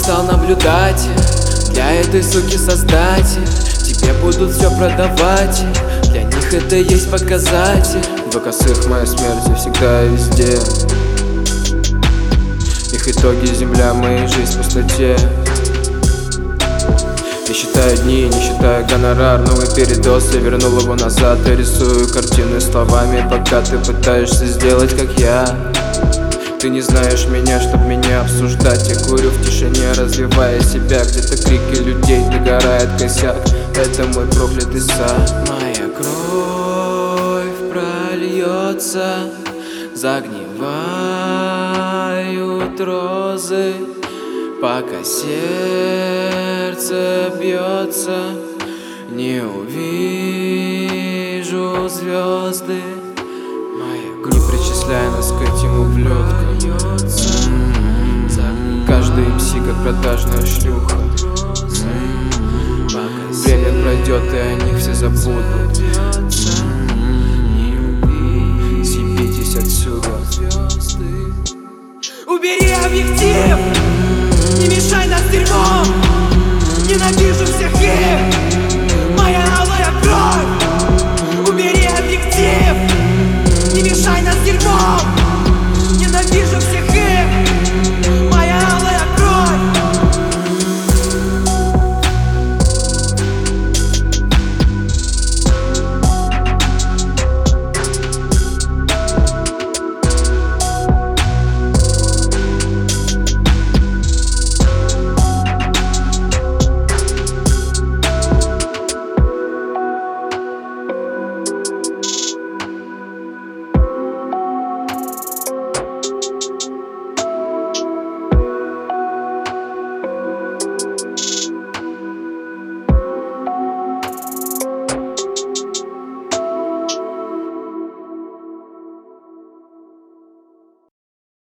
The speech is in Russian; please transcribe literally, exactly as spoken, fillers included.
стал наблюдатель для этой суки создатель. Тебе будут все продавать, для них это есть показатель. Два косых моя смерти всегда и везде. Их итоги земля, моей жизнь в пустоте. Не считаю дни, не считаю гонорар. Новый передоз, я вернул его назад. Я рисую картины словами, пока ты пытаешься сделать как я. Ты не знаешь меня, чтоб меня обсуждать. Я курю в тишине, развивая себя. Где-то крики людей, догорает косяк. Это мой проклятый сад. Моя кровь прольется, загнивают розы, пока сердце бьется. Не увижу звезды. Не причисляя нас к этим ублюдкам. Каждый эм си как продажная шлюха. Время пройдет, и о них все забудут.